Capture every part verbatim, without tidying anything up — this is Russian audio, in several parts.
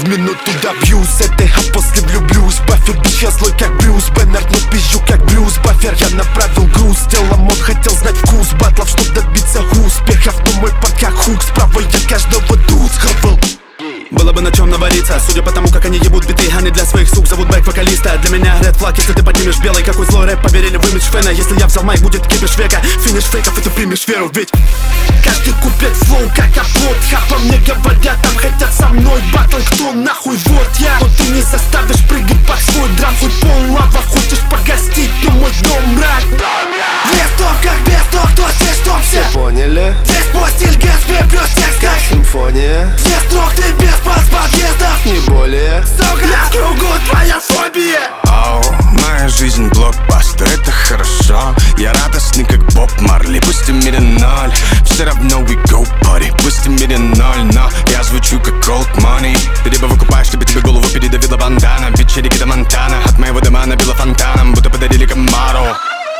минуту добьюсь этой, а после влюблюсь. Баффер, бич, я злой как Брюс Беннер, но пизжу как Брюс Баффер. Я направил груз, телом он хотел знать вкус батлов, чтоб добиться успехов, но мой парк как хук. Справа я каждого тут схавал. Было бы на чем навариться, судя по тому, как они ебут биты. Они для своих сук зовут бэк-вокалиста. Для меня red flag, если ты поднимешь белый. Какой злой рэп, поверили в имидж фэна. Если я взял майк, будет кипиш века. Финиш фейков, и ты примешь веру, ведь каждый купит флоу, как оплот. Хапа мне говорят, там хотят со мной батл. Кто нахуй, вот я. Но ты не заставишь прыгать под свой драм. Хоть пол лава, хочешь погостить, но мой дом мрак. Без топ, как без топ, кто здесь топ все поняли? Здесь по стиль Гэтсби плюс текст как симфония. Здесь строк ты без пас подъездов, не более. Сука, кругу твоя фобия. Оу, моя жизнь блокбастер, это хорошо. Я радостный, как Боб Марли. Пусть в мире ноль, все равно we go party. Пусть в мире ноль, но я звучу как Cold Money. Ты либо выкупаешь, либо тебе голову передавила бандана. Вечерики до Монтана, от моего дома набило фонтаном, будто подарили комару.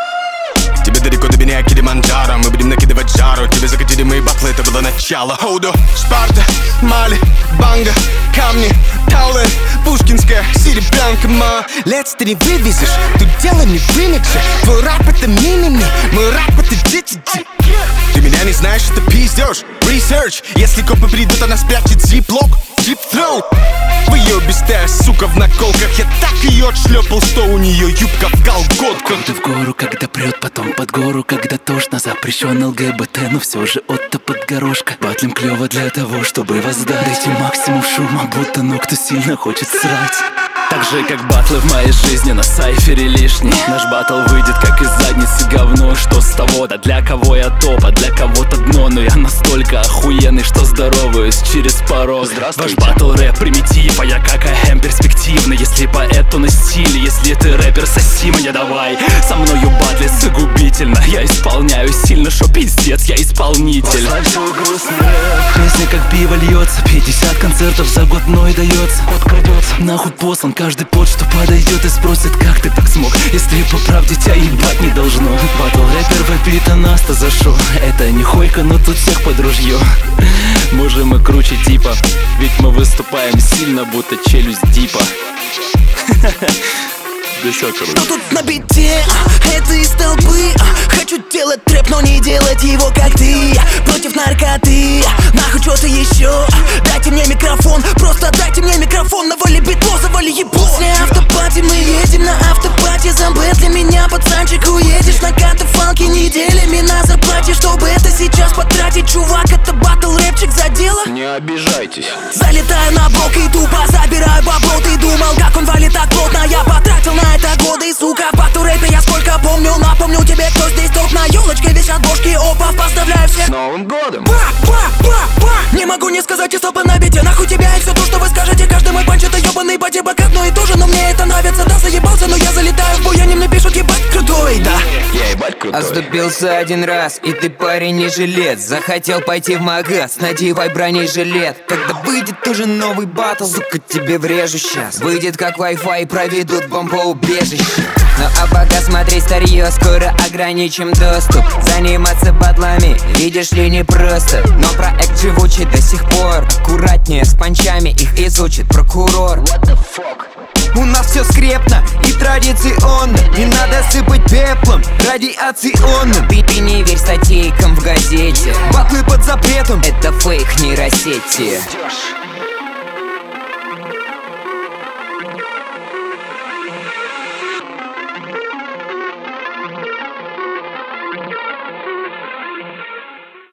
Тебе далеко до меня, Килиманджаро. Мы будем накидывать жару. Тебе закатили мои батлы, это было начало. Хоуду, Спарта, Мали, Банга, камни, Таулер, Пушкинская, Серебрянка, ма. Лец ты не вывезешь, тут дело не в имидже. Твой рэп это мимими, мой рэп это ди-ди-ди. Ты меня не знаешь, это пиздешь. Research, если копы придут, она спрячет зип-лок, дип-throat. Выебистая сука в наколках. Я так ее отшлепал, что у нее юбка в колготках. Ты в гору, когда прет, потом под гору, когда тошно. Запрещен ЛГБТ, но все же отто под горошка. Батлим клево для того, чтобы воздать. Дайте максимум шума, будто ну кто сильно хочет срать. Так же, как батлы в моей жизни на сайфере лишний. Наш батл выйдет, как из задницы говно. Что с того, да для кого я топ, а для кого-то дно. Но я настолько охуенный, что здороваюсь через порог. Ваш батл рэп примитив, а я как АМ перспективный. Если поэт, то на стиле, если ты рэпер, соси мне давай. Со мною батлиться губительно. Я исполняю сильно, шо пиздец, я исполнитель. Послать грустный рэп, песня как пиво льется. Пятьдесят концертов за год мной дается. Кот крадется, нахуй послан каждый под, что подойдет и спросит, как ты так смог. Если по правде тебя ебать не должно. Батл рэпер вопит, а нас-то зашел. Это не хойка, но тут всех под ружье. Можем и круче типа, ведь мы выступаем сильно, будто челюсть дипа. Что тут на бите? Это из толпы. Хочу делать трэп, но не делать его как ты. Против наркоты, нахуй что-то еще. Дайте мне микрофон, просто дайте мне микрофон. Навали битво, завали ебо. После автопати мы едем на автопати. Замбэ для меня, пацанчик, уедешь на катафалке неделями на зарплате. Чтобы это сейчас потратить, чувак, это батл рэпчик за дело. Не обижайтесь. Залетаю на блок и тупо забираю бабло. Ты думал, как он валит так плотно? Я потратил на это годы, сука, в батл рэпе я сколько помню. Напомню тебе, кто здесь топ. На елочке висят бошки, опа, поздравляю всех С Новым годом! Ба, ба, ба, ба. Не могу не сказать, и стопы на бите. Нахуй тебя и все то, что вы скажете. Каждый мой панч это ебаный бати-бак. Одно и то же, но мне это нравится. Да, заебался, но я залетаю в бой. Они мне пишут, ебать крутой, да. Я ебать крутой. Оступился один раз, и ты, парень, не жилец. Захотел пойти в магаз, надевай бронежилет. Когда выйдет тоже новый батл, сука, тебе врежу сейчас. Выйдет как Wi-Fi, проведут бомбоубежище. Ну а пока смотреть старье, скоро ограничим доступ. Заниматься батлами, видишь ли, не просто. Но проект живучий до сих пор. Аккуратнее с панчами, их изучит прокурор. What the fuck? У нас все скрепно и традиционно. Не надо сыпать пеплом радиационным. Ты, ты не верь статейкам в газете. Батлы под запретом, это фейк нейросети.